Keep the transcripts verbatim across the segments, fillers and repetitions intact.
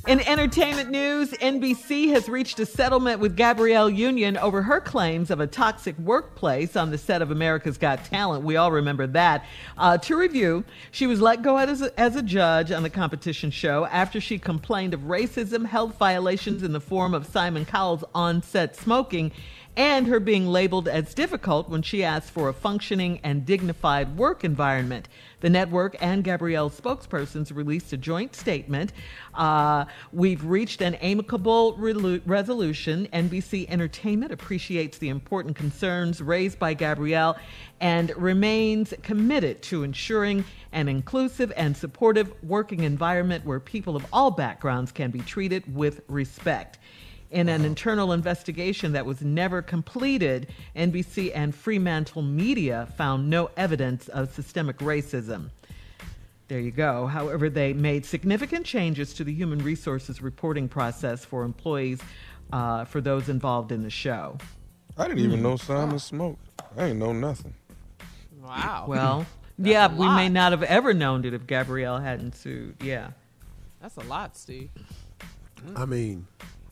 In entertainment news, N B C has reached a settlement with Gabrielle Union over her claims of a toxic workplace on the set of America's Got Talent. We all remember that. Uh, to review, she was let go as a, as a judge on the competition show after she complained of racism, health violations in the form of Simon Cowell's on-set smoking, and her being labeled as difficult when she asked for a functioning and dignified work environment. The network and Gabrielle's spokespersons released a joint statement. Uh, we've reached an amicable re- resolution. N B C Entertainment appreciates the important concerns raised by Gabrielle and remains committed to ensuring an inclusive and supportive working environment where people of all backgrounds can be treated with respect. In an internal investigation that was never completed, N B C and Fremantle Media found no evidence of systemic racism. There you go. However, they made significant changes to the human resources reporting process for employees, uh, for those involved in the show. I didn't even know Simon smoked. I ain't know nothing. Wow. Well, yeah, we may not have ever known it if Gabrielle hadn't sued. Yeah. That's a lot, Steve. I mean...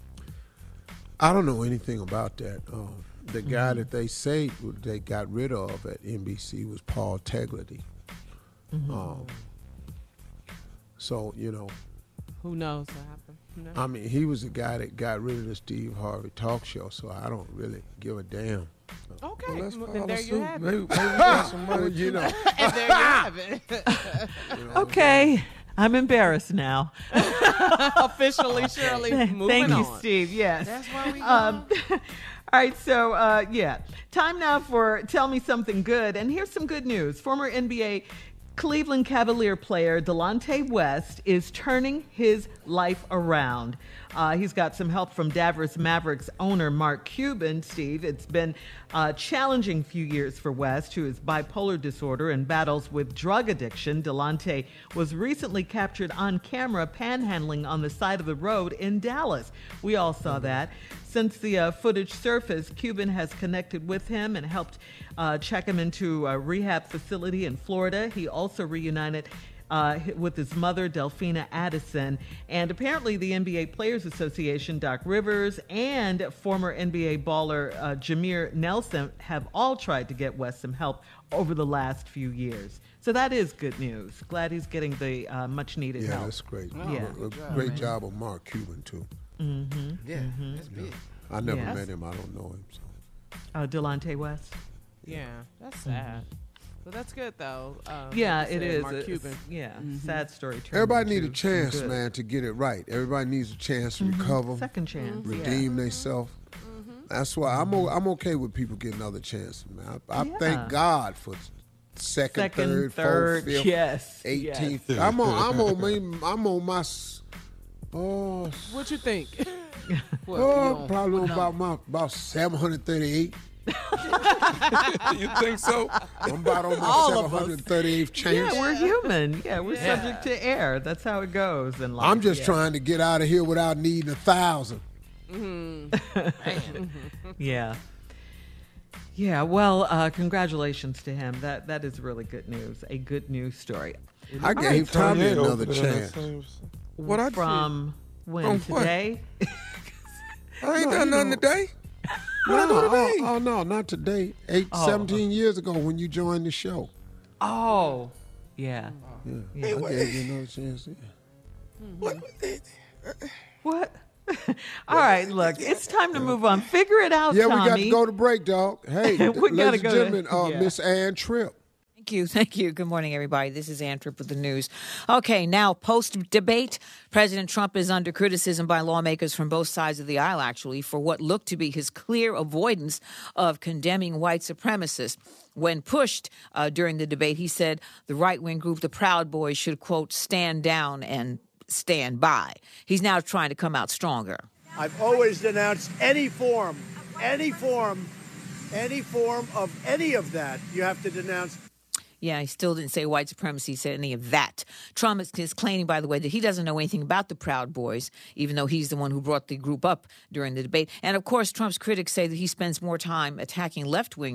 I don't know anything about that. Um, the guy mm-hmm. that they say they got rid of at N B C was Paul Teglety. Mm-hmm. Um, so, you know. Who knows what happened? Who knows? I mean, he was the guy that got rid of the Steve Harvey talk show, so I don't really give a damn. Okay, well, let's then there you have it. Maybe, maybe we got some money, you know. And there you have it. You know, okay. I'm embarrassed now. Officially, Shirley, moving Thank you, on. Steve. Yes. That's why we go. Um, all right, so, uh, yeah. Time now for Tell Me Something Good. And here's some good news. Former N B A Cleveland Cavalier player Delonte West is turning his life around. Uh, he's got some help from Dallas Mavericks owner Mark Cuban. Steve, it's been a challenging few years for West, who has bipolar disorder and battles with drug addiction. Delonte was recently captured on camera panhandling on the side of the road in Dallas. We all saw that. Since the uh, footage surfaced, Cuban has connected with him and helped uh, check him into a rehab facility in Florida. He also reunited Uh, with his mother, Delphina Addison. And apparently the N B A Players Association, Doc Rivers, and former N B A baller uh, Jameer Nelson have all tried to get West some help over the last few years. So that is good news. Glad he's getting the uh, much-needed yeah, help. Yeah, that's great. Oh, yeah. A, a job, great man. job of Mark Cuban, too. Mm-hmm. Yeah, mm-hmm. that's big. I never Yes. met him. I don't know him. So. Uh, Delonte West. Yeah, that's sad. Mm-hmm. But that's good, though. Um, Yeah, like you it said, is. Mark It's- Cuban. Yeah, Mm-hmm. sad story. turned Everybody need a into chance, good. man, to get it right. Everybody needs a chance to Mhm. recover, Second chance. redeem themselves. That's why I'm o- I'm okay with people getting other chances, man. I, I Yeah. thank God for second, Second, third, third, fourth, fifth, yes, eighteenth. yes. I'm on I'm on my I'm on my s- oh What you think? What, oh you on- probably what on about my about seven hundred thirty-eight. You think so? I'm about on my All of seven hundred thirty-eighth chance. Yeah, we're human. Yeah, we're Yeah. subject to error. That's how it goes in life. I'm just yeah. trying to get out of here without needing a thousand. Yeah. Yeah, well, uh, congratulations to him. That That is really good news. A good news story. I All gave right. Tommy Kanye another over there in that chance. same- What I did? From when? On what? Today? I ain't No, done you nothing know. today. No, What I do oh, today? oh, no, not today. Eight, Oh. seventeen years ago when you joined the show. Oh, yeah. Yeah, Yeah. I gave you another chance. Yeah. What? What? All right, look, it's time to move on. Figure it out, Yeah, Tommy. we got to go to break, dog. Hey, We ladies gotta and go to- gentlemen, uh, yeah. Miss Ann Tripp. Thank you. Thank you. Good morning, everybody. This is Ann Tripp with the news. Okay, now post-debate, President Trump is under criticism by lawmakers from both sides of the aisle, actually, for what looked to be his clear avoidance of condemning white supremacists. When pushed uh, during the debate, he said the right-wing group, the Proud Boys, should, quote, stand down and stand by. He's now trying to come out stronger. I've always denounced any form, any form, any form of any of that. You have to denounce. Yeah, he still didn't say white supremacy, he said any of that. Trump is, is claiming, by the way, that he doesn't know anything about the Proud Boys, even though he's the one who brought the group up during the debate. And, of course, Trump's critics say that he spends more time attacking left-wing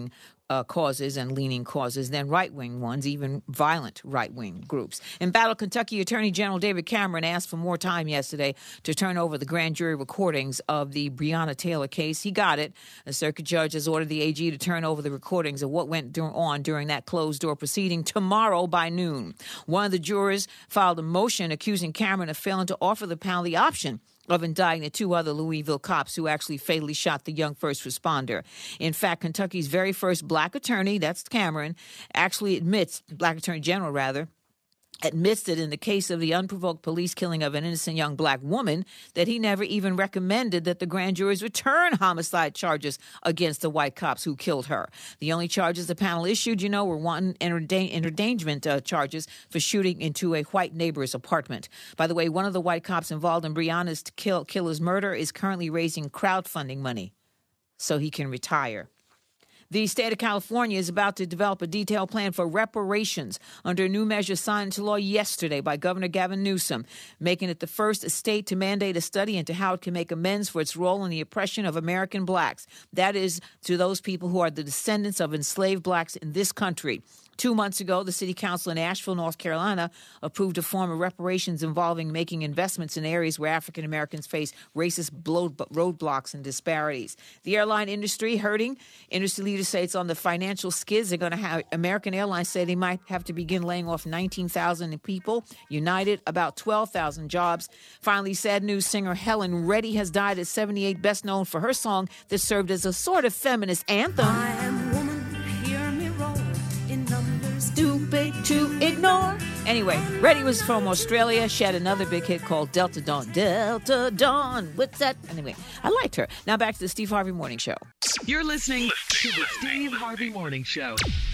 uh, causes and leaning causes than right-wing ones, even violent right-wing groups. In battle, Kentucky Attorney General David Cameron asked for more time yesterday to turn over the grand jury recordings of the Breonna Taylor case. He got it. A circuit judge has ordered the A G to turn over the recordings of what went on during that closed-door proceeding tomorrow by noon. One of the jurors filed a motion accusing Cameron of failing to offer the panel the option of indicting the two other Louisville cops who actually fatally shot the young first responder. In fact, Kentucky's very first black attorney, that's Cameron, actually admits, black attorney general rather, admits that in the case of the unprovoked police killing of an innocent young black woman, that he never even recommended that the grand juries return homicide charges against the white cops who killed her. The only charges the panel issued, you know, were wanton endangerment uh, charges for shooting into a white neighbor's apartment. By the way, one of the white cops involved in Breonna's kill, killer's murder is currently raising crowdfunding money so he can retire. The state of California is about to develop a detailed plan for reparations under a new measure signed into law yesterday by Governor Gavin Newsom, making it the first state to mandate a study into how it can make amends for its role in the oppression of American blacks. That is, to those people who are the descendants of enslaved blacks in this country. Two months ago, the city council in Asheville, North Carolina, approved a form of reparations involving making investments in areas where African Americans face racist roadblocks and disparities. The airline industry hurting. Industry leaders say it's on the financial skids. They're going to have American Airlines say they might have to begin laying off nineteen thousand people. United, about twelve thousand jobs. Finally, sad news, singer Helen Reddy has died at seventy-eight, best known for her song that served as a sort of feminist anthem. I am woman, hear me roll in numbers. Stupid to ignore. Anyway, Reddy was from Australia. She had another big hit called Delta Dawn. Delta Dawn. What's that? Anyway, I liked her. Now back to the Steve Harvey Morning Show. You're listening to the Steve Harvey Morning Show.